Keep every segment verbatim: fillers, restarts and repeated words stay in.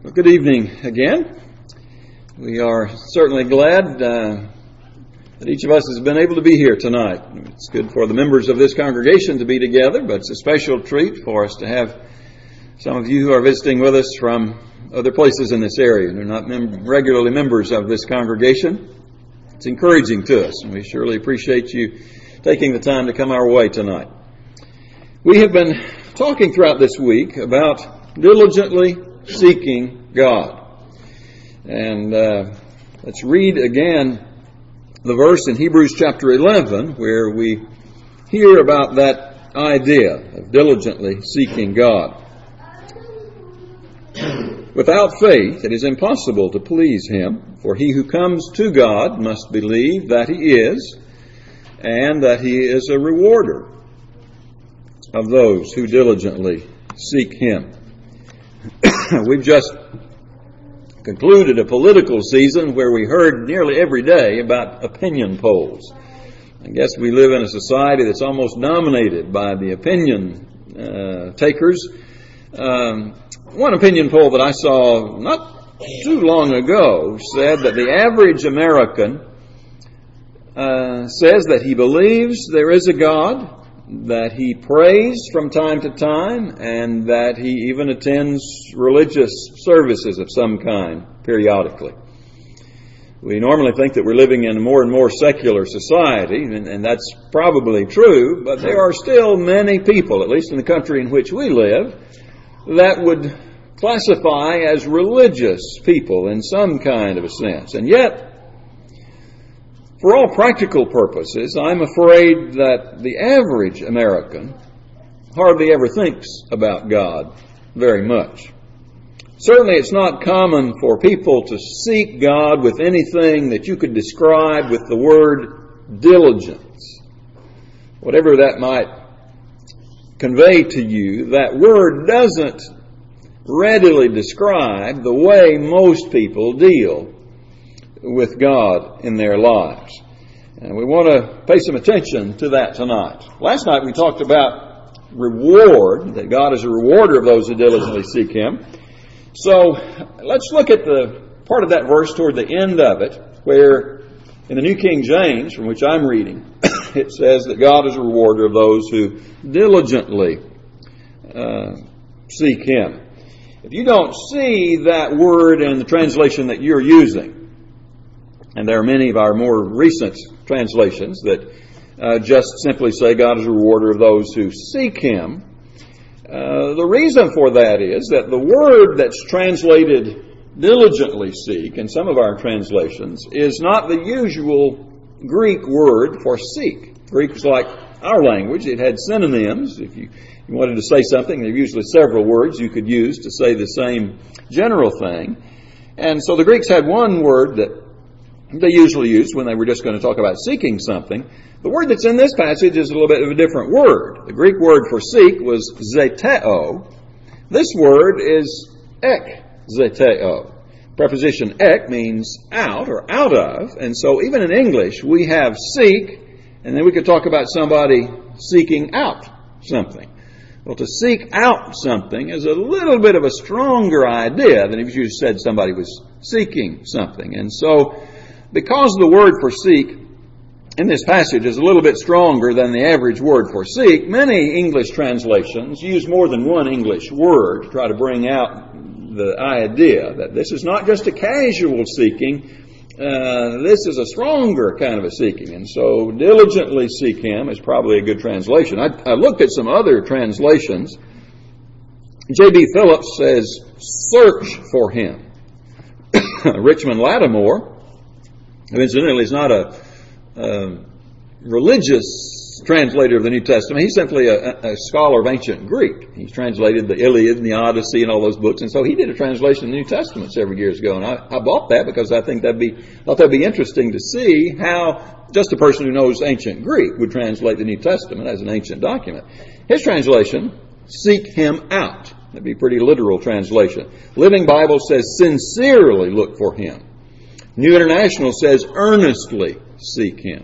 Well, good evening again. We are certainly glad uh, that each of us has been able to be here tonight. It's good for the members of this congregation to be together, but it's a special treat for us to have some of you who are visiting with us from other places in this area. They're not mem- regularly members of this congregation. It's encouraging to us, and we surely appreciate you taking the time to come our way tonight. We have been talking throughout this week about diligently seeking God. And uh, let's read again the verse in Hebrews chapter eleven where we hear about that idea of diligently seeking God. Without faith it is impossible to please Him, for he who comes to God must believe that He is, and that He is a rewarder of those who diligently seek Him. We've just concluded a political season where we heard nearly every day about opinion polls. I guess we live in a society that's almost dominated by the opinion uh, takers. Um, one opinion poll that I saw not too long ago said that the average American uh, says that he believes there is a God, that he prays from time to time, and that he even attends religious services of some kind periodically. We normally think that we're living in a more and more secular society, and, and that's probably true, but there are still many people, at least in the country in which we live, that would classify as religious people in some kind of a sense. And yet, for all practical purposes, I'm afraid that the average American hardly ever thinks about God very much. Certainly it's not common for people to seek God with anything that you could describe with the word diligence. Whatever that might convey to you, that word doesn't readily describe the way most people deal with God in their lives. And we want to pay some attention to that tonight. Last night we talked about reward, that God is a rewarder of those who diligently seek Him. So let's look at the part of that verse toward the end of it, where in the New King James, from which I'm reading, it says that God is a rewarder of those who diligently uh, seek Him. If you don't see that word in the translation that you're using, and there are many of our more recent translations that uh, just simply say God is a rewarder of those who seek Him. Uh, the reason for that is that the word that's translated diligently seek in some of our translations is not the usual Greek word for seek. Greek is like our language. It had synonyms. If you, you wanted to say something, there are usually several words you could use to say the same general thing. And so the Greeks had one word that they usually used when they were just going to talk about seeking something. The word that's in this passage is a little bit of a different word. The Greek word for seek was zeteo. This word is ek zeteo. Preposition ek means out or out of. And so even in English, we have seek, and then we could talk about somebody seeking out something. Well, to seek out something is a little bit of a stronger idea than if you said somebody was seeking something. And so, because the word for seek in this passage is a little bit stronger than the average word for seek, many English translations use more than one English word to try to bring out the idea that this is not just a casual seeking, uh, this is a stronger kind of a seeking. And so diligently seek Him is probably a good translation. I, I looked at some other translations. J B Phillips says, search for Him. Richmond Lattimore, who incidentally is not a, a religious translator of the New Testament. He's simply a, a scholar of ancient Greek. He's translated the Iliad and the Odyssey and all those books, and so he did a translation of the New Testament several years ago. And I, I bought that because I think that'd be thought that'd be interesting to see how just a person who knows ancient Greek would translate the New Testament as an ancient document. His translation, seek Him out. That'd be a pretty literal translation. Living Bible says, sincerely look for Him. New International says, earnestly seek Him.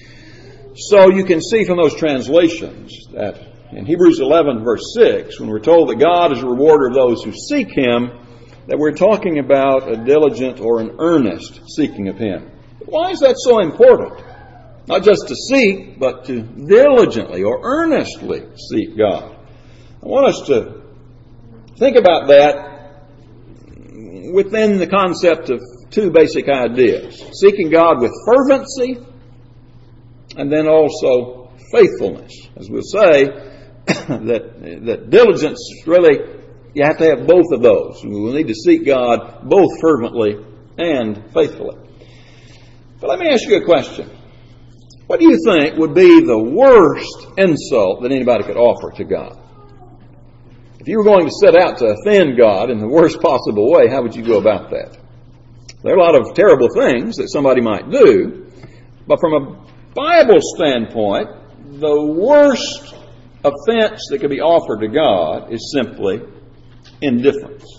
So you can see from those translations that in Hebrews eleven verse six, when we're told that God is a rewarder of those who seek Him, that we're talking about a diligent or an earnest seeking of Him. Why is that so important? Not just to seek, but to diligently or earnestly seek God. I want us to think about that within the concept of two basic ideas. Seeking God with fervency, and then also faithfulness. As we'll say, that, that diligence really, you have to have both of those. We will need to seek God both fervently and faithfully. But let me ask you a question. What do you think would be the worst insult that anybody could offer to God? If you were going to set out to offend God in the worst possible way, how would you go about that? There are a lot of terrible things that somebody might do, but from a Bible standpoint, the worst offense that could be offered to God is simply indifference.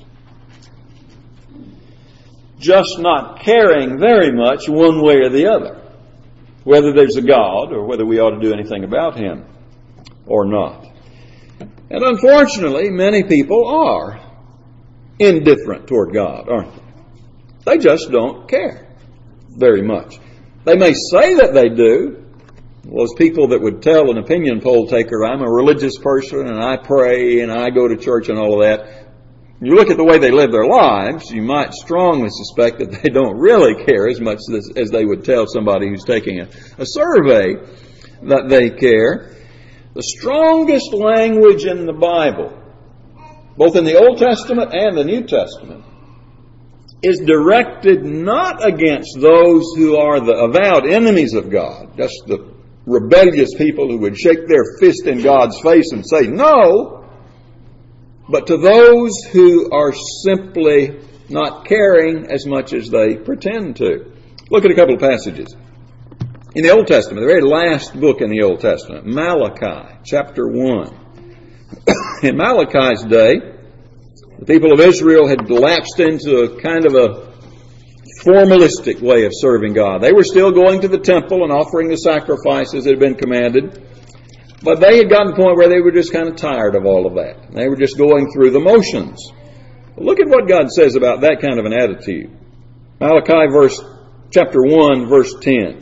Just not caring very much one way or the other, whether there's a God or whether we ought to do anything about Him or not. And unfortunately, many people are indifferent toward God, aren't they? They just don't care very much. They may say that they do. Those people that would tell an opinion poll taker, I'm a religious person and I pray and I go to church and all of that. You look at the way they live their lives, you might strongly suspect that they don't really care as much as, as they would tell somebody who's taking a, a survey that they care. The strongest language in the Bible, both in the Old Testament and the New Testament, is directed not against those who are the avowed enemies of God, just the rebellious people who would shake their fist in God's face and say no, but to those who are simply not caring as much as they pretend to. Look at a couple of passages. In the Old Testament, the very last book in the Old Testament, Malachi, chapter one. In Malachi's day, the people of Israel had lapsed into a kind of a formalistic way of serving God. They were still going to the temple and offering the sacrifices that had been commanded, but they had gotten to the point where they were just kind of tired of all of that. They were just going through the motions. But look at what God says about that kind of an attitude. Malachi verse, chapter one, verse ten.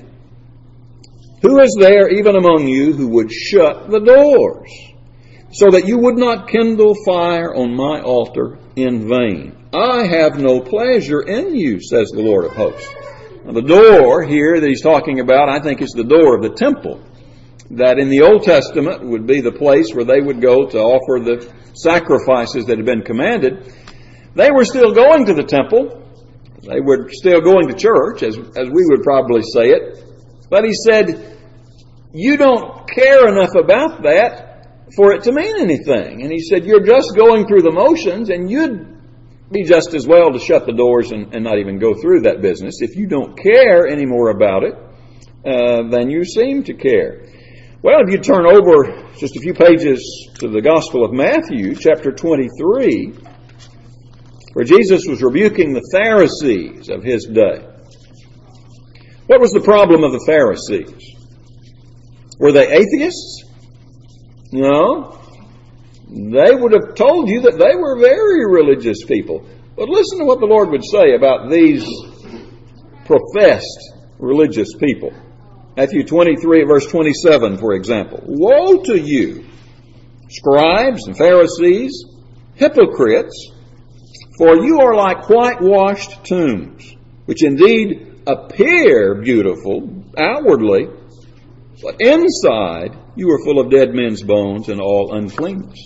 Who is there even among you who would shut the doors, so that you would not kindle fire on my altar in vain? I have no pleasure in you, says the Lord of hosts. Now, the door here that he's talking about, I think, is the door of the temple. That in the Old Testament would be the place where they would go to offer the sacrifices that had been commanded. They were still going to the temple. They were still going to church, as, as we would probably say it. But he said, you don't care enough about that for it to mean anything. And he said, you're just going through the motions, and you'd be just as well to shut the doors and, and not even go through that business if you don't care any more about it uh, than you seem to care. Well, if you turn over just a few pages to the Gospel of Matthew, chapter twenty-three, where Jesus was rebuking the Pharisees of his day. What was the problem of the Pharisees? Were they atheists? No. They would have told you that they were very religious people. But listen to what the Lord would say about these professed religious people. Matthew twenty-three, verse twenty-seven, for example. Woe to you, scribes and Pharisees, hypocrites, for you are like whitewashed tombs, which indeed appear beautiful outwardly, but inside you are full of dead men's bones and all uncleanness.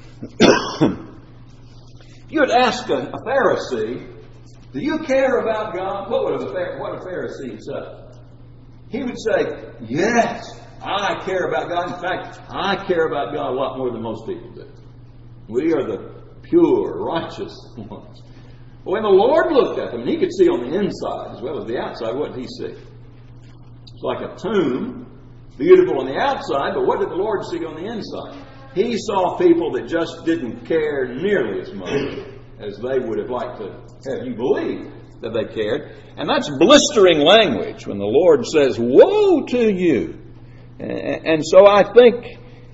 You would ask a, a Pharisee, do you care about God? What would a, what a Pharisee say? He would say, yes, I care about God. In fact, I care about God a lot more than most people do. We are the pure, righteous ones. But when the Lord looked at them, He could see on the inside as well as the outside. What did He see? It's like a tomb, beautiful on the outside, but what did the Lord see on the inside? He saw people that just didn't care nearly as much as they would have liked to have you believe that they cared. And that's blistering language when the Lord says, woe to you. And so I think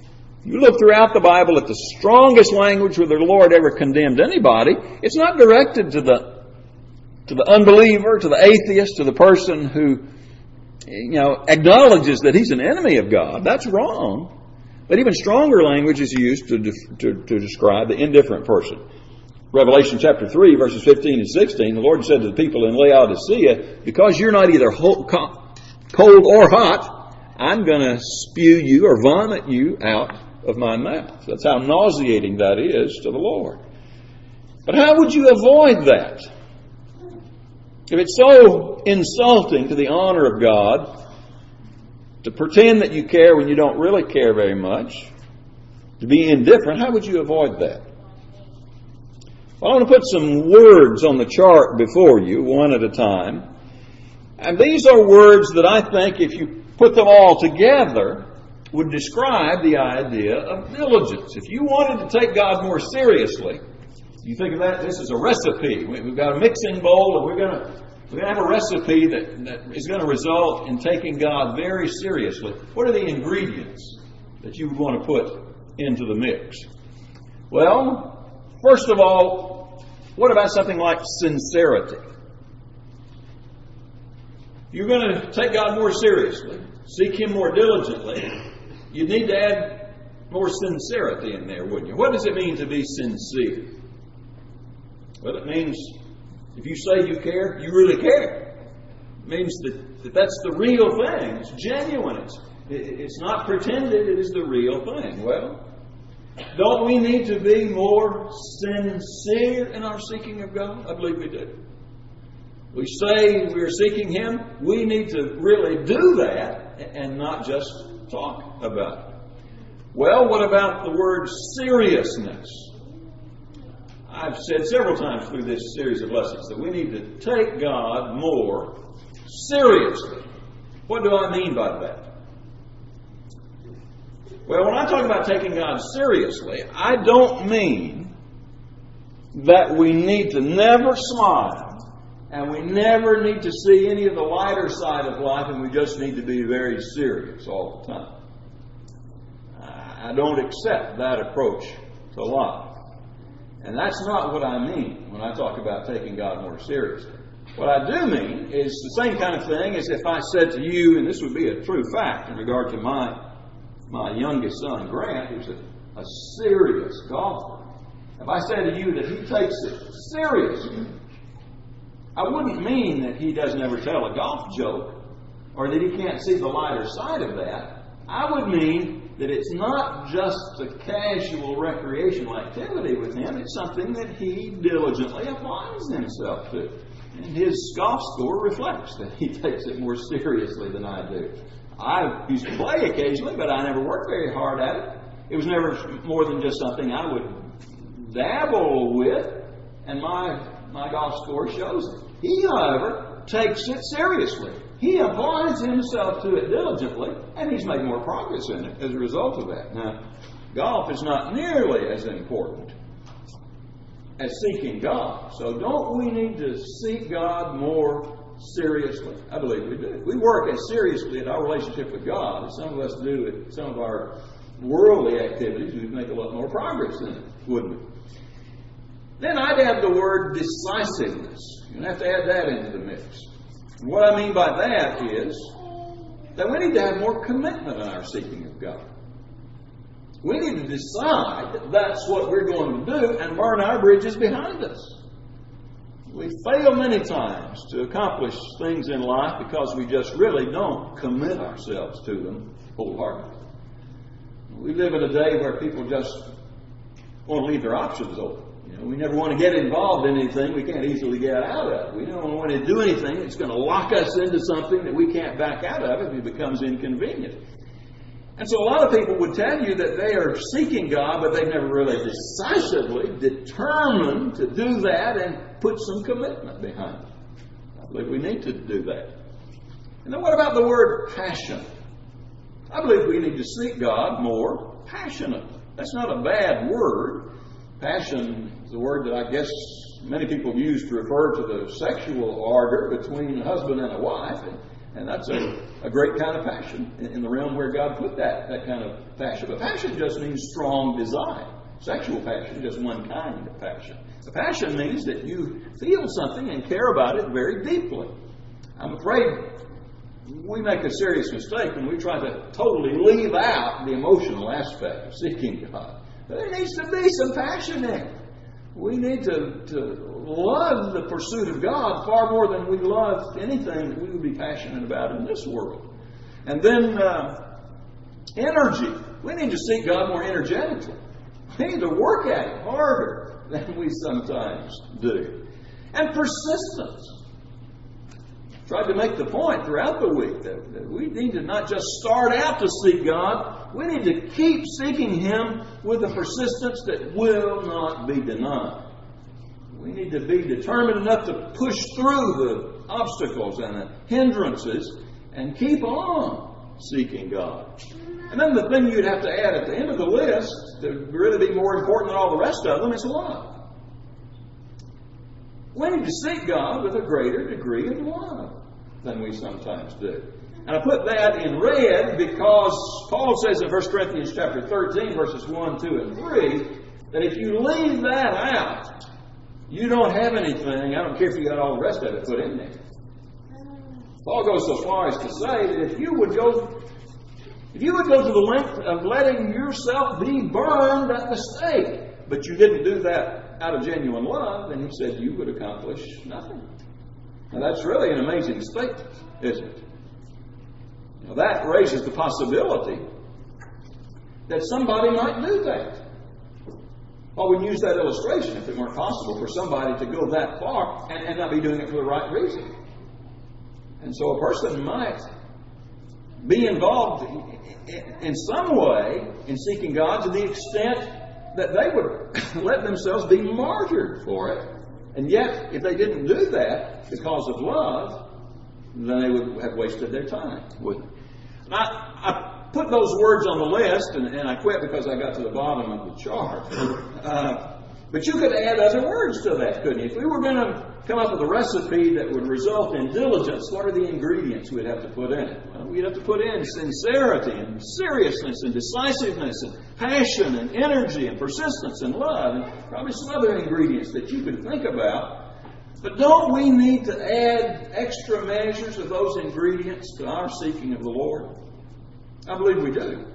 You look throughout the Bible at the strongest language where the Lord ever condemned anybody. It's not directed to the to the unbeliever, to the atheist, to the person who, you know, acknowledges that he's an enemy of God. That's wrong. But even stronger language is used to, to, to describe the indifferent person. Revelation chapter three, verses fifteen and sixteen, the Lord said to the people in Laodicea, because you're not either cold or hot, I'm going to spew you or vomit you out of my mouth. That's how nauseating that is to the Lord. But how would you avoid that? If it's so insulting to the honor of God to pretend that you care when you don't really care very much, to be indifferent, how would you avoid that? Well, I want to put some words on the chart before you, one at a time. And these are words that I think, if you put them all together, would describe the idea of diligence. If you wanted to take God more seriously, you think of that, this is a recipe. We've got a mixing bowl, and we're going to we're going to have a recipe that, that is going to result in taking God very seriously. What are the ingredients that you would want to put into the mix? Well, first of all, what about something like sincerity? You're going to take God more seriously, seek Him more diligently, you need to add more sincerity in there, wouldn't you? What does it mean to be sincere? Well, it means if you say you care, you really care. It means that, that that's the real thing. It's genuine. It's, it's not pretended. It is the real thing. Well, don't we need to be more sincere in our seeking of God? I believe we do. We say we're seeking Him. We need to really do that and not just talk about it. Well, what about the word seriousness? I've said several times through this series of lessons that we need to take God more seriously. What do I mean by that? Well, when I talk about taking God seriously, I don't mean that we need to never smile and we never need to see any of the lighter side of life and we just need to be very serious all the time. I don't accept that approach to life. And that's not what I mean when I talk about taking God more seriously. What I do mean is the same kind of thing as if I said to you, and this would be a true fact in regard to my my youngest son, Grant, who's a, a serious golfer. If I said to you that he takes it seriously, I wouldn't mean that he doesn't ever tell a golf joke or that he can't see the lighter side of that. I would mean that it's not just a casual recreational activity with him. It's something that he diligently applies himself to. And his golf score reflects that he takes it more seriously than I do. I used to play occasionally, but I never worked very hard at it. It was never more than just something I would dabble with, and my, my golf score shows it. He, however, takes it seriously. He applies himself to it diligently, and he's made more progress in it as a result of that. Now, golf is not nearly as important as seeking God. So don't we need to seek God more seriously? I believe we do. We work as seriously at our relationship with God as some of us do at some of our worldly activities. We'd make a lot more progress in it, wouldn't we? Then I'd add the word decisiveness. You have to add that into the mix. And what I mean by that is that we need to have more commitment in our seeking of God. We need to decide that that's what we're going to do and burn our bridges behind us. We fail many times to accomplish things in life because we just really don't commit ourselves to them wholeheartedly. We live in a day where people just want to leave their options open. You know, we never want to get involved in anything we can't easily get out of. We don't want to do anything that's going to lock us into something that we can't back out of if it becomes inconvenient. And so a lot of people would tell you that they are seeking God, but they've never really decisively determined to do that and put some commitment behind it. I believe we need to do that. And then what about the word passion? I believe we need to seek God more passionately. That's not a bad word. Passion is a word that I guess many people use to refer to the sexual ardor between a husband and a wife. And, and that's a, a great kind of passion in the realm where God put that, that kind of passion. But passion just means strong desire. Sexual passion, just one kind of passion. The passion means that you feel something and care about it very deeply. I'm afraid we make a serious mistake when we try to totally leave out the emotional aspect of seeking God. There needs to be some passion there. We need to, to love the pursuit of God far more than we love anything that we would be passionate about in this world. And then uh, energy. We need to seek God more energetically. We need to work at it harder than we sometimes do. And persistence. Tried to make the point throughout the week that, that we need to not just start out to seek God, we need to keep seeking Him with a persistence that will not be denied. We need to be determined enough to push through the obstacles and the hindrances and keep on seeking God. And then the thing you'd have to add at the end of the list to really be more important than all the rest of them is love. We need to seek God with a greater degree of love than we sometimes do. And I put that in red because Paul says in First Corinthians chapter thirteen, verses one, two, and three, that if you leave that out, you don't have anything. I don't care if you got all the rest of it put in there. Paul goes so far as to say that if you would go, if you would go to the length of letting yourself be burned at the stake, but you didn't do that out of genuine love, then he said you would accomplish nothing. Now that's really an amazing statement, isn't it? Now that raises the possibility that somebody might do that. Well, we'd use that illustration if it weren't possible for somebody to go that far and, and not be doing it for the right reason. And so a person might be involved in, in some way in seeking God to the extent that they would let themselves be martyred for it. And yet, if they didn't do that because of love, then they would have wasted their time, wouldn't they? And I, I put those words on the list, and, and I quit because I got to the bottom of the chart. Uh, but you could add other words to that, couldn't you? If we were going to come up with a recipe that would result in diligence, what are the ingredients we'd have to put in it? Well, we'd have to put in sincerity and seriousness and decisiveness and passion and energy and persistence and love and probably some other ingredients that you could think about. But don't we need to add extra measures of those ingredients to our seeking of the Lord? I believe we do.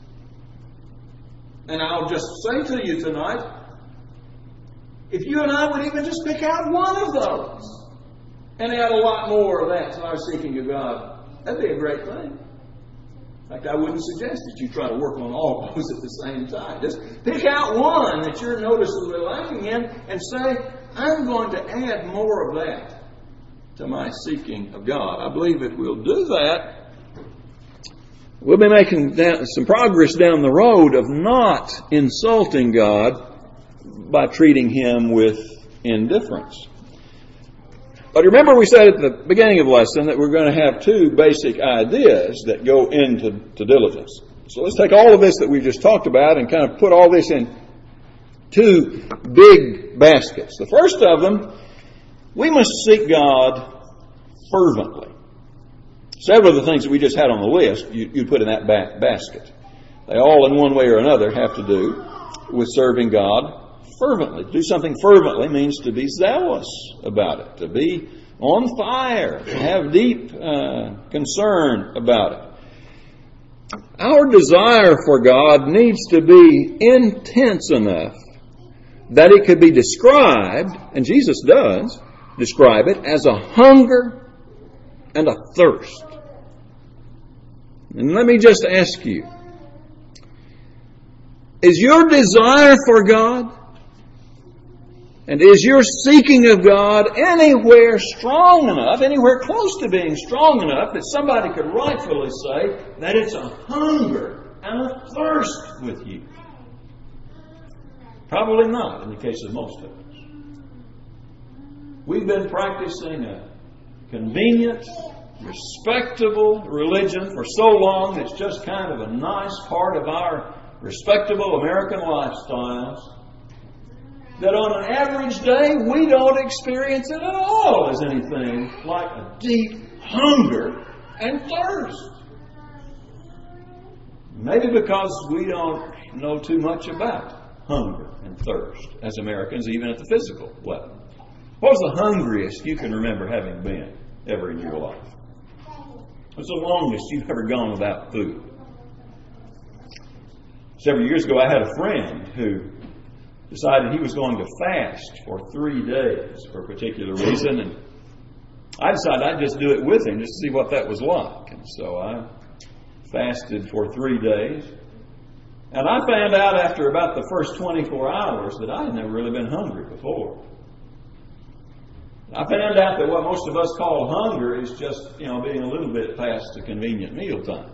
And I'll just say to you tonight, if you and I would even just pick out one of those and add a lot more of that to our seeking of God, that'd be a great thing. In fact, I wouldn't suggest that you try to work on all of those at the same time. Just pick out one that you're noticeably lacking in and say, I'm going to add more of that to my seeking of God. I believe if we'll do that, we'll be making some progress down the road of not insulting God by treating Him with indifference. But remember we said at the beginning of the lesson that we're going to have two basic ideas that go into to diligence. So let's take all of this that we just talked about and kind of put all this in two big baskets. The first of them, we must seek God fervently. Several of the things that we just had on the list, you, you put in that ba- basket. They all in one way or another have to do with serving God fervently. To do something fervently means to be zealous about it, to be on fire, to have deep uh, concern about it. Our desire for God needs to be intense enough that it could be described, and Jesus does describe it, as a hunger and a thirst. And let me just ask you, is your desire for God and is your seeking of God anywhere strong enough, anywhere close to being strong enough that somebody could rightfully say that it's a hunger and a thirst with you? Probably not in the case of most of us. We've been practicing a convenient, respectable religion for so long it's just kind of a nice part of our respectable American lifestyles that on an average day we don't experience it at all as anything like a deep hunger and thirst. Maybe because we don't know too much about hunger and thirst as Americans, even at the physical level. What was the hungriest you can remember having been ever in your life? What's the longest you've ever gone without food? Several years ago, I had a friend who decided he was going to fast for three days for a particular reason, and I decided I'd just do it with him just to see what that was like. And so I fasted for three days, and I found out after about the first twenty-four hours that I had never really been hungry before. I found out that what most of us call hunger is just, you know, being a little bit past a convenient mealtime.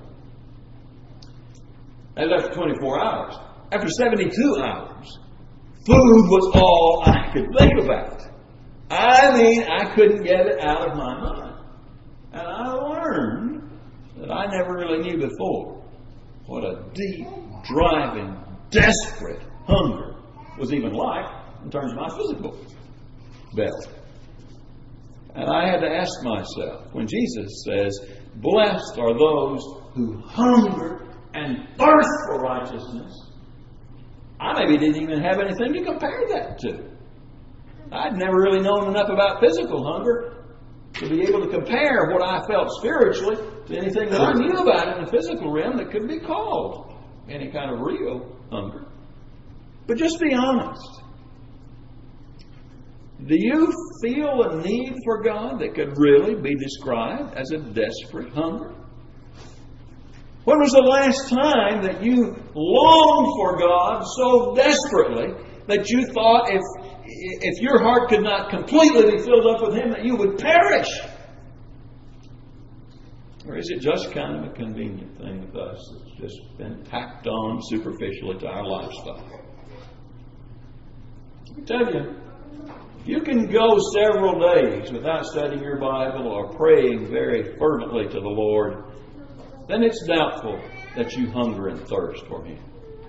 That was after twenty-four hours. After seventy-two hours, food was all I could think about. I mean, I couldn't get it out of my mind. And I learned that I never really knew before what a deep, driving, desperate hunger was even like in terms of my physical belly. And I had to ask myself, when Jesus says, "Blessed are those who hunger and thirst for righteousness," I maybe didn't even have anything to compare that to. I'd never really known enough about physical hunger to be able to compare what I felt spiritually to anything that I knew about in the physical realm that could be called any kind of real hunger. But just be honest. Do you feel a need for God that could really be described as a desperate hunger? When was the last time that you longed for God so desperately that you thought if, if your heart could not completely be filled up with Him that you would perish? Or is it just kind of a convenient thing with us that's just been tacked on superficially to our lifestyle? Let me tell you, you can go several days without studying your Bible or praying very fervently to the Lord, then it's doubtful that you hunger and thirst for Him.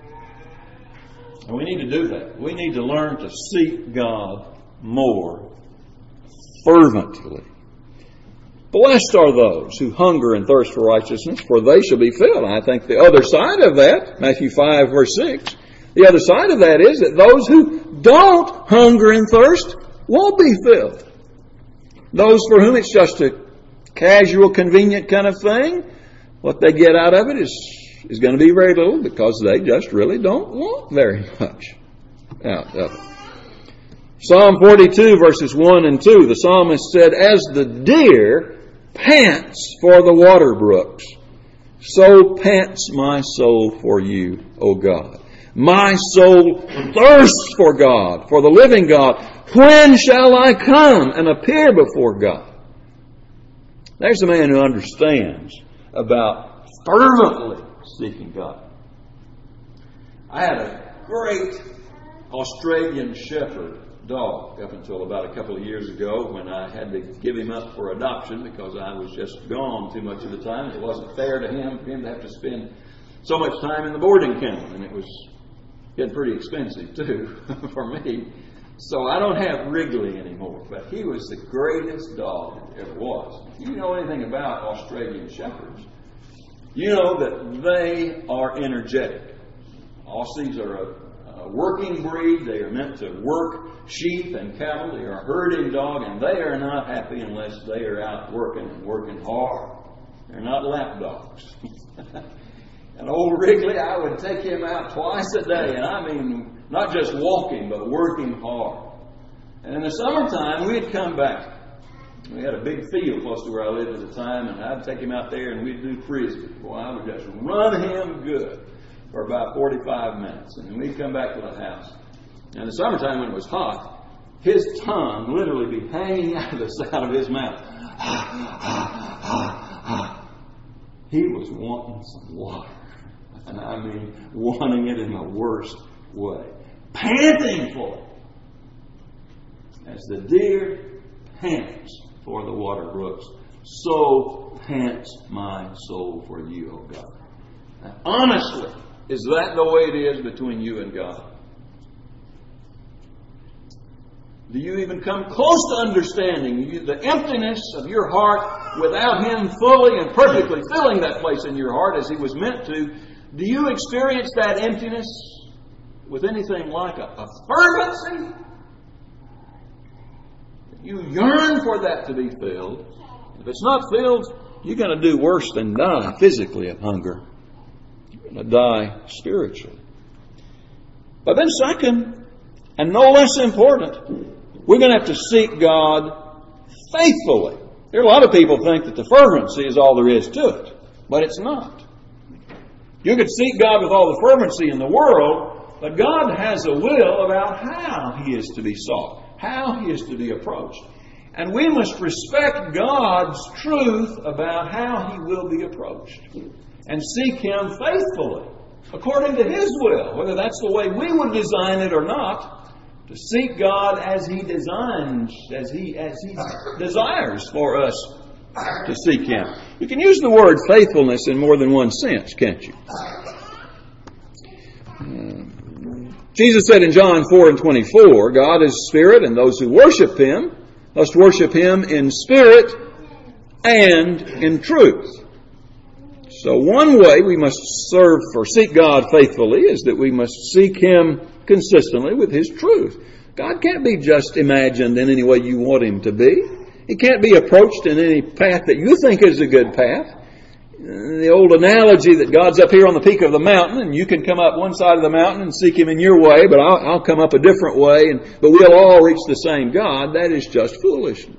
And we need to do that. We need to learn to seek God more fervently. Blessed are those who hunger and thirst for righteousness, for they shall be filled. I think the other side of that, Matthew five, verse six, the other side of that is that those who don't hunger and thirst won't be filled. Those for whom it's just a casual, convenient kind of thing, what they get out of it is, is going to be very little because they just really don't want very much out of it. Psalm forty-two, verses one and two, the psalmist said, "As the deer pants for the water brooks, so pants my soul for you, O God. My soul thirsts for God, for the living God. When shall I come and appear before God?" There's a man who understands about fervently seeking God. I had a great Australian Shepherd dog up until about a couple of years ago when I had to give him up for adoption because I was just gone too much of the time. It wasn't fair to him for him to have to spend so much time in the boarding kennel, and it was getting pretty expensive too for me. So I don't have Wrigley anymore, but he was the greatest dog there ever was. If you know anything about Australian Shepherds, you know that they are energetic. Aussies are a, a working breed. They are meant to work sheep and cattle. They are a herding dog, and they are not happy unless they are out working and working hard. They're not lap dogs. And old Wrigley, I would take him out twice a day, and I mean not just walking, but working hard. And in the summertime, we'd come back. We had a big field close to where I lived at the time, and I'd take him out there and we'd do frisbee. Boy, I would just run him good for about forty-five minutes. And then we'd come back to the house. And in the summertime, when it was hot, his tongue literally be hanging out of the side of his mouth. He was wanting some water. And I mean, wanting it in the worst way. Panting for it. As the deer pants for the water brooks, so pants my soul for you, O God. Now, honestly, is that the way it is between you and God? Do you even come close to understanding you, the emptiness of your heart without Him fully and perfectly filling that place in your heart as He was meant to? Do you experience that emptiness with anything like a, a fervency? You yearn for that to be filled. If it's not filled, you're going to do worse than die physically of hunger. You're going to die spiritually. But then second, and no less important, we're going to have to seek God faithfully. There are a lot of people who think that the fervency is all there is to it, but it's not. You could seek God with all the fervency in the world, but God has a will about how He is to be sought, how He is to be approached. And we must respect God's truth about how He will be approached and seek Him faithfully, according to His will, whether that's the way we would design it or not. To seek God as He designs, as He as He desires for us to seek Him. You can use the word faithfulness in more than one sense, can't you? Uh, Jesus said in John four and twenty-four, God is spirit, and those who worship Him must worship Him in spirit and in truth. So one way we must serve or seek God faithfully is that we must seek Him consistently with His truth. God can't be just imagined in any way you want Him to be. He can't be approached in any path that you think is a good path. The old analogy that God's up here on the peak of the mountain and you can come up one side of the mountain and seek Him in your way, but I'll, I'll come up a different way, and but we'll all reach the same God. That is just foolishness.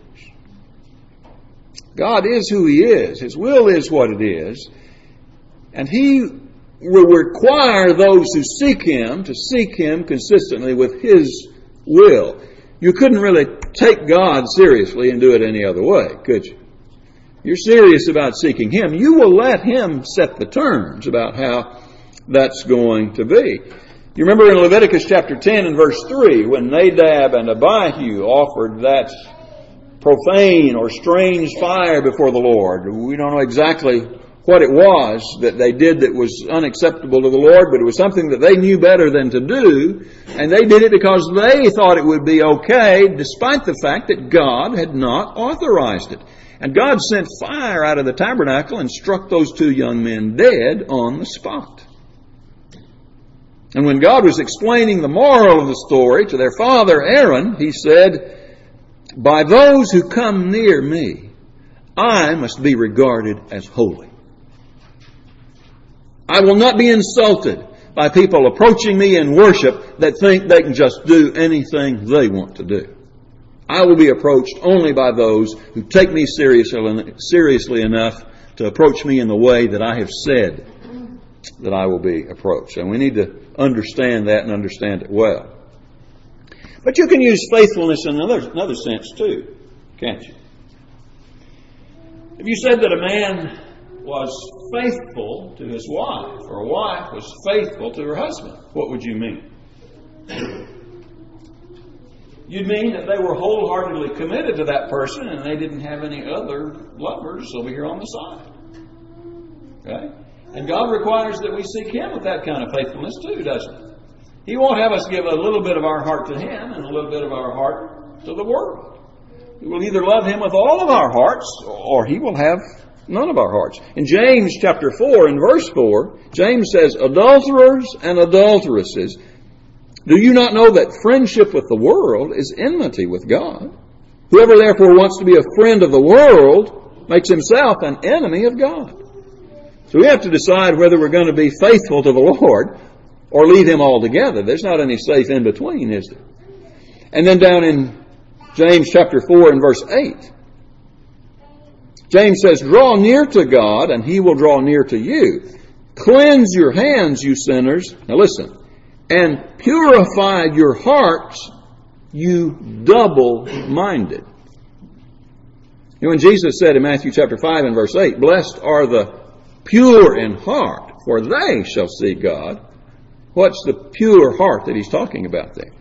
God is who He is. His will is what it is. And He will require those who seek Him to seek Him consistently with His will. You couldn't really take God seriously and do it any other way, could you? You're serious about seeking Him. You will let Him set the terms about how that's going to be. You remember in Leviticus chapter ten and verse three, when Nadab and Abihu offered that profane or strange fire before the Lord. We don't know exactly what it was that they did that was unacceptable to the Lord, but it was something that they knew better than to do, and they did it because they thought it would be okay, despite the fact that God had not authorized it. And God sent fire out of the tabernacle and struck those two young men dead on the spot. And when God was explaining the moral of the story to their father Aaron, He said, "By those who come near me, I must be regarded as holy. I will not be insulted by people approaching me in worship that think they can just do anything they want to do. I will be approached only by those who take me seriously, seriously enough to approach me in the way that I have said that I will be approached." And we need to understand that and understand it well. But you can use faithfulness in another, another sense too, can't you? If you said that a man was faithful to his wife, or a wife was faithful to her husband, what would you mean? You'd mean that they were wholeheartedly committed to that person and they didn't have any other lovers over here on the side. Okay? And God requires that we seek Him with that kind of faithfulness too, doesn't He? He won't have us give a little bit of our heart to Him and a little bit of our heart to the world. We will either love Him with all of our hearts, or He will have none of our hearts. In James chapter four and verse four, James says, "Adulterers and adulteresses, do you not know that friendship with the world is enmity with God? Whoever therefore wants to be a friend of the world makes himself an enemy of God." So we have to decide whether we're going to be faithful to the Lord or leave Him altogether. There's not any safe in between, is there? And then down in James chapter four and verse eight, James says, "Draw near to God, and He will draw near to you. Cleanse your hands, you sinners." Now listen. "And purify your hearts, you double-minded." You know, when Jesus said in Matthew chapter five and verse eight, "Blessed are the pure in heart, for they shall see God," what's the pure heart that He's talking about there?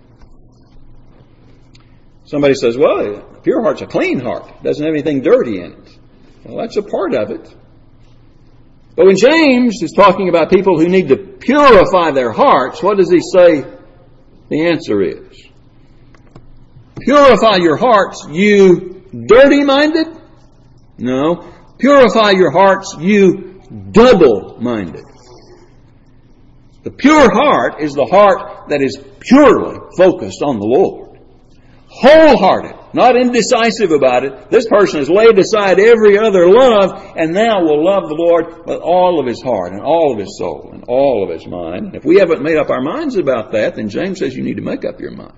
Somebody says, "Well, a pure heart's a clean heart. It doesn't have anything dirty in it." Well, that's a part of it. But when James is talking about people who need to purify their hearts, what does he say the answer is? Purify your hearts, you dirty-minded? No. Purify your hearts, you double-minded. The pure heart is the heart that is purely focused on the Lord. Wholehearted, not indecisive about it. This person has laid aside every other love and now will love the Lord with all of his heart and all of his soul and all of his mind. If we haven't made up our minds about that, then James says you need to make up your mind.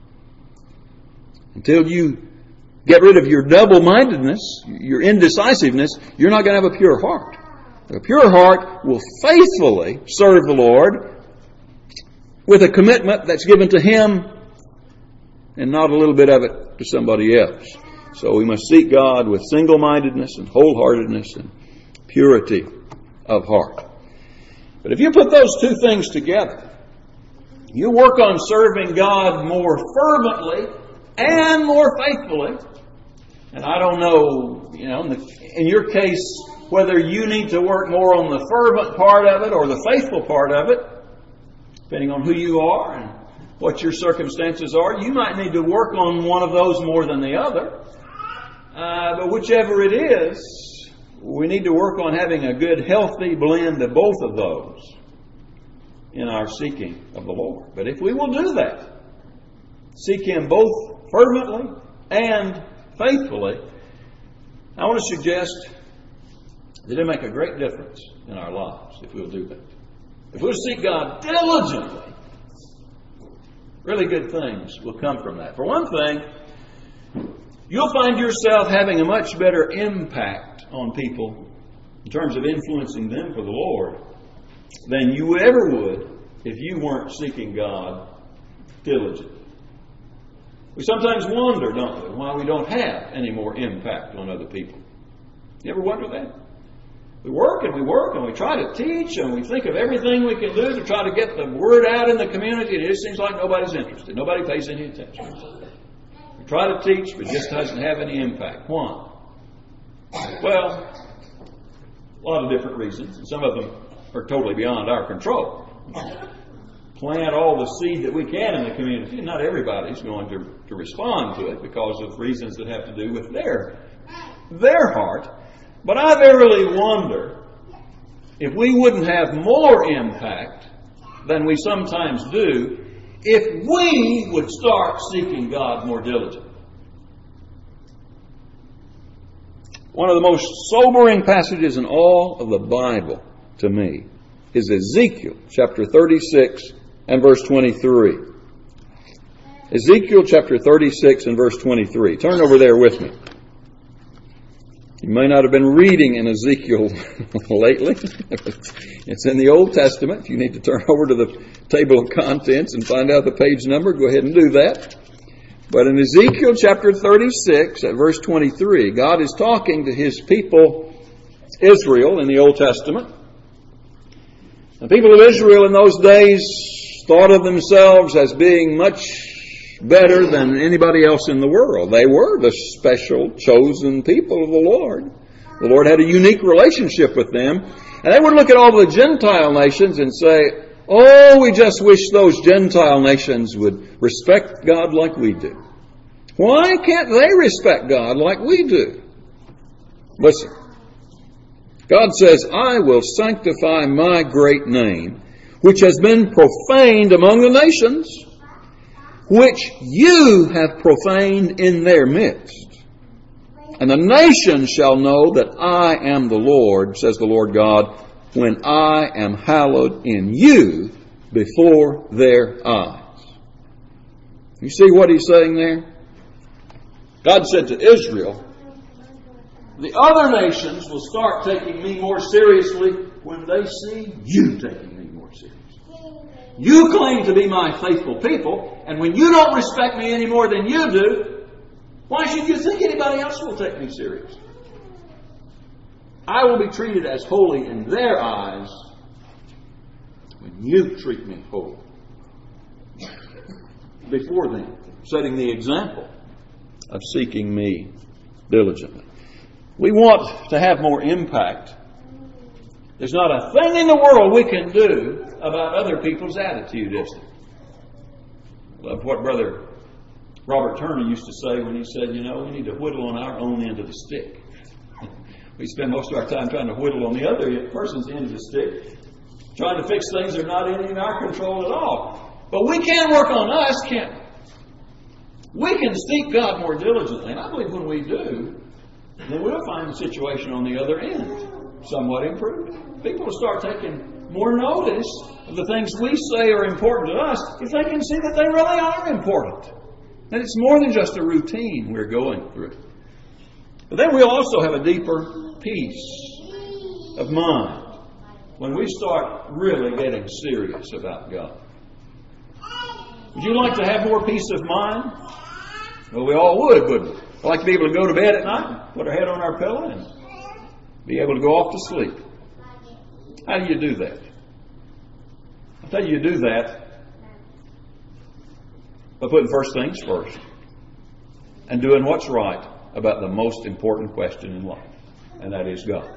Until you get rid of your double-mindedness, your indecisiveness, you're not going to have a pure heart. A pure heart will faithfully serve the Lord with a commitment that's given to Him and not a little bit of it to somebody else. So we must seek God with single-mindedness and wholeheartedness and purity of heart. But if you put those two things together, you work on serving God more fervently and more faithfully. And I don't know, you know, in, the, in your case, whether you need to work more on the fervent part of it or the faithful part of it, depending on who you are and what your circumstances are. You might need to work on one of those more than the other. Uh, but whichever it is, we need to work on having a good, healthy blend of both of those in our seeking of the Lord. But if we will do that, seek Him both fervently and faithfully, I want to suggest that it'll make a great difference in our lives if we'll do that. If we'll seek God diligently, really good things will come from that. For one thing, you'll find yourself having a much better impact on people in terms of influencing them for the Lord than you ever would if you weren't seeking God diligently. We sometimes wonder, don't we, why we don't have any more impact on other people. You ever wonder that? We work and we work and we try to teach and we think of everything we can do to try to get the word out in the community, and it just seems like nobody's interested. Nobody pays any attention. We try to teach, but it just doesn't have any impact. Why? Well, a lot of different reasons, and some of them are totally beyond our control. Plant all the seed that we can in the community, and not everybody's going to, to respond to it because of reasons that have to do with their, their heart. But I verily wonder if we wouldn't have more impact than we sometimes do if we would start seeking God more diligently. One of the most sobering passages in all of the Bible to me is Ezekiel chapter thirty-six and verse twenty-three. Ezekiel chapter thirty-six and verse twenty-three. Turn over there with me. You may not have been reading in Ezekiel lately. It's in the Old Testament. If you need to turn over to the table of contents and find out the page number, go ahead and do that. But in Ezekiel chapter thirty-six at verse twenty-three, God is talking to His people, Israel, in the Old Testament. The people of Israel in those days thought of themselves as being much better than anybody else in the world. They were the special, chosen people of the Lord. The Lord had a unique relationship with them. And they would look at all the Gentile nations and say, oh, we just wish those Gentile nations would respect God like we do. Why can't they respect God like we do? Listen. God says, I will sanctify my great name, which has been profaned among the nations, which you have profaned in their midst. And the nations shall know that I am the Lord, says the Lord God, when I am hallowed in you before their eyes. You see what He's saying there? God said to Israel, the other nations will start taking me more seriously when they see you taking me more seriously. You claim to be my faithful people, and when you don't respect me any more than you do, why should you think anybody else will take me serious? I will be treated as holy in their eyes when you treat me holy. Before them, setting the example of seeking me diligently. We want to have more impact. There's not a thing in the world we can do about other people's attitude, is there? I love what Brother Robert Turner used to say when he said, you know, we need to whittle on our own end of the stick. We spend most of our time trying to whittle on the other person's end of the stick, trying to fix things that are not in our control at all. But we can work on us, can't we? We can seek God more diligently. And I believe when we do, then we'll find the situation on the other end somewhat improved. People will start taking more notice of the things we say are important to us if they can see that they really are important. That it's more than just a routine we're going through. But then we'll also have a deeper peace of mind when we start really getting serious about God. Would you like to have more peace of mind? Well, we all would, wouldn't we? We'd like to be able to go to bed at night, put our head on our pillow, and be able to go off to sleep. How do you do that? I'll tell you, you do that by putting first things first and doing what's right about the most important question in life, and that is God.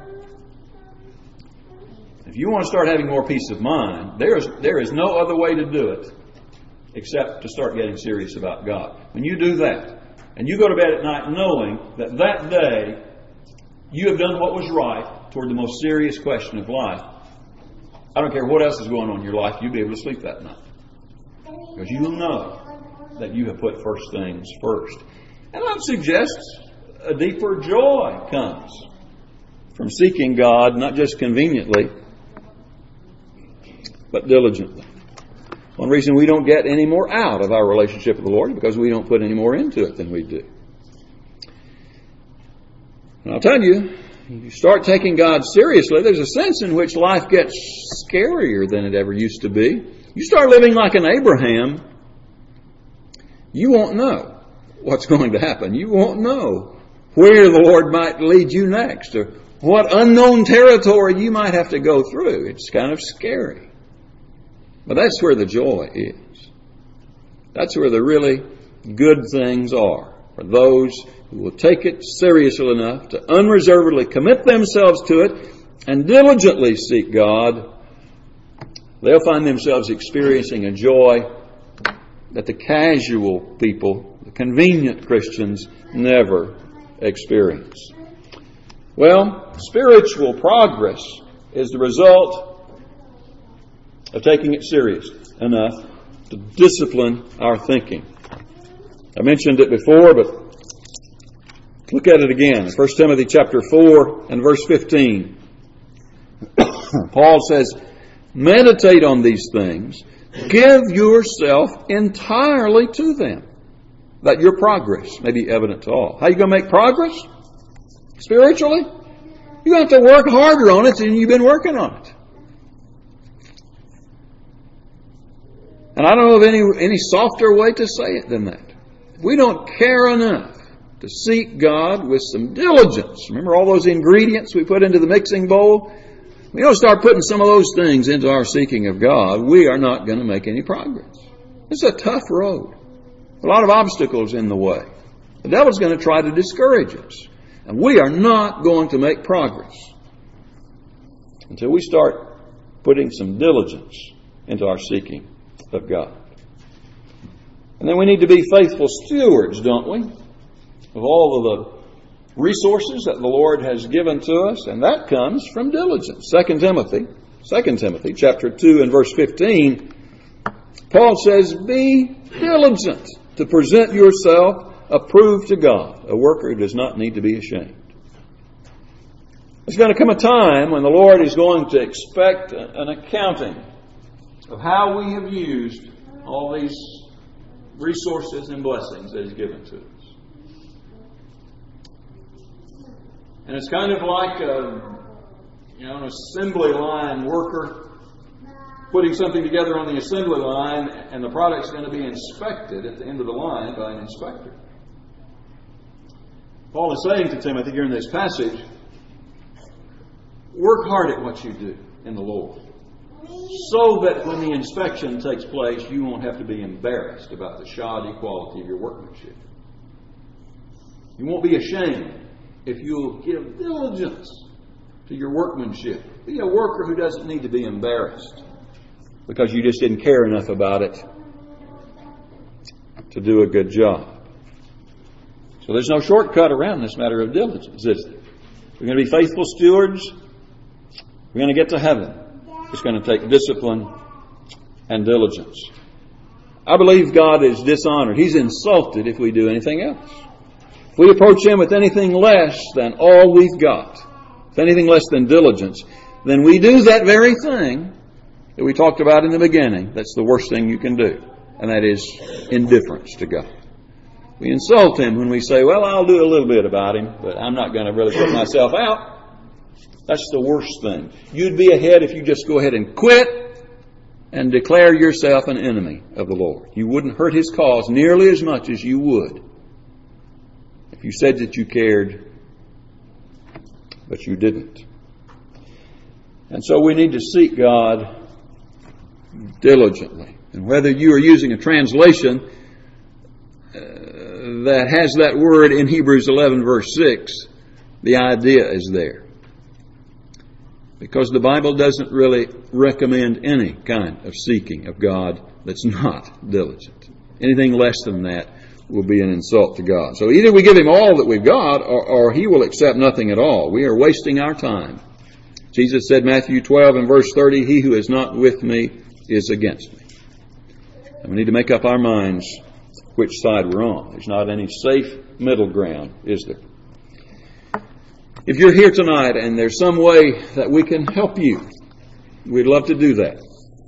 If you want to start having more peace of mind, there is, there is no other way to do it except to start getting serious about God. When you do that, and you go to bed at night knowing that that day you have done what was right toward the most serious question of life, I don't care what else is going on in your life, you'll be able to sleep that night. Because you'll know that you have put first things first. And I would suggest a deeper joy comes from seeking God, not just conveniently, but diligently. One reason we don't get any more out of our relationship with the Lord is because we don't put any more into it than we do. And I'll tell you, if you start taking God seriously, there's a sense in which life gets scarier than it ever used to be. You start living like an Abraham, you won't know what's going to happen. You won't know where the Lord might lead you next or what unknown territory you might have to go through. It's kind of scary. But that's where the joy is. That's where the really good things are. For those who will take it seriously enough to unreservedly commit themselves to it and diligently seek God, they'll find themselves experiencing a joy that the casual people, the convenient Christians, never experience. Well, spiritual progress is the result of taking it serious enough to discipline our thinking. I mentioned it before, but look at it again. First Timothy chapter four and verse fifteen. Paul says, meditate on these things. Give yourself entirely to them, that your progress may be evident to all. How are you going to make progress? Spiritually? You have to work harder on it than you've been working on it. And I don't know of any, any softer way to say it than that. We don't care enough to seek God with some diligence. Remember all those ingredients we put into the mixing bowl? We don't start putting some of those things into our seeking of God, we are not going to make any progress. It's a tough road. A lot of obstacles in the way. The devil's going to try to discourage us. And we are not going to make progress until we start putting some diligence into our seeking of God. And then we need to be faithful stewards, don't we, of all of the resources that the Lord has given to us, and that comes from diligence. Second Timothy, Second Timothy, chapter two and verse fifteen, Paul says, "Be diligent to present yourself approved to God, a worker who does not need to be ashamed." There's going to come a time when the Lord is going to expect an accounting of how we have used all these resources and blessings that He's given to us. And it's kind of like a, you know, an assembly line worker putting something together on the assembly line, and the product's going to be inspected at the end of the line by an inspector. Paul is saying to Timothy here in this passage, work hard at what you do in the Lord, so that when the inspection takes place, you won't have to be embarrassed about the shoddy quality of your workmanship. You won't be ashamed if you'll give diligence to your workmanship. Be a worker who doesn't need to be embarrassed because you just didn't care enough about it to do a good job. So there's no shortcut around this matter of diligence, is there? We're going to be faithful stewards. We're going to get to heaven. It's going to take discipline and diligence. I believe God is dishonored. He's insulted if we do anything else. If we approach Him with anything less than all we've got, with anything less than diligence, then we do that very thing that we talked about in the beginning. That's the worst thing you can do, and that is indifference to God. We insult Him when we say, well, I'll do a little bit about Him, but I'm not going to really put myself out. That's the worst thing. You'd be ahead if you just go ahead and quit and declare yourself an enemy of the Lord. You wouldn't hurt His cause nearly as much as you would if you said that you cared, but you didn't. And so we need to seek God diligently. And whether you are using a translation uh, that has that word in Hebrews eleven verse six, the idea is there. Because the Bible doesn't really recommend any kind of seeking of God that's not diligent. Anything less than that will be an insult to God. So either we give Him all that we've got, or, or He will accept nothing at all. We are wasting our time. Jesus said, Matthew twelve and verse thirty, He who is not with me is against me. And we need to make up our minds which side we're on. There's not any safe middle ground, is there? If you're here tonight and there's some way that we can help you, we'd love to do that.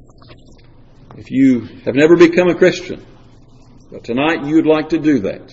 If you have never become a Christian, but tonight you'd like to do that.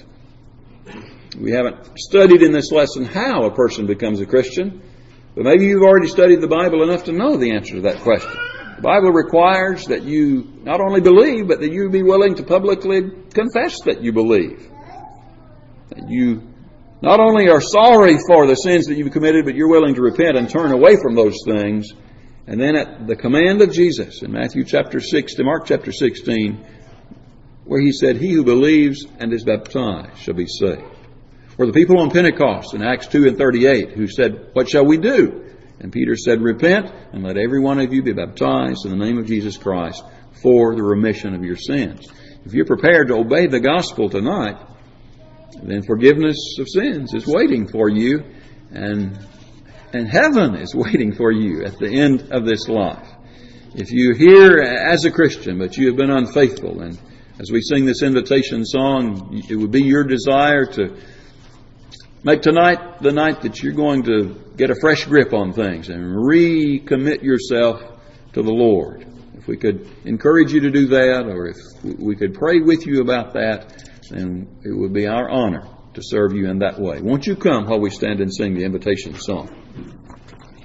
We haven't studied in this lesson how a person becomes a Christian, but maybe you've already studied the Bible enough to know the answer to that question. The Bible requires that you not only believe, but that you be willing to publicly confess that you believe. That you not only are sorry for the sins that you've committed, but you're willing to repent and turn away from those things. And then at the command of Jesus in Matthew chapter six to Mark chapter sixteen, where He said, He who believes and is baptized shall be saved. Or the people on Pentecost in Acts two and thirty-eight who said, what shall we do? And Peter said, repent and let every one of you be baptized in the name of Jesus Christ for the remission of your sins. If you're prepared to obey the gospel tonight, then forgiveness of sins is waiting for you, and and heaven is waiting for you at the end of this life. If you're here as a Christian, but you have been unfaithful, and as we sing this invitation song, it would be your desire to make tonight the night that you're going to get a fresh grip on things and recommit yourself to the Lord. If we could encourage you to do that, or if we could pray with you about that, then it would be our honor to serve you in that way. Won't you come while we stand and sing the invitation song?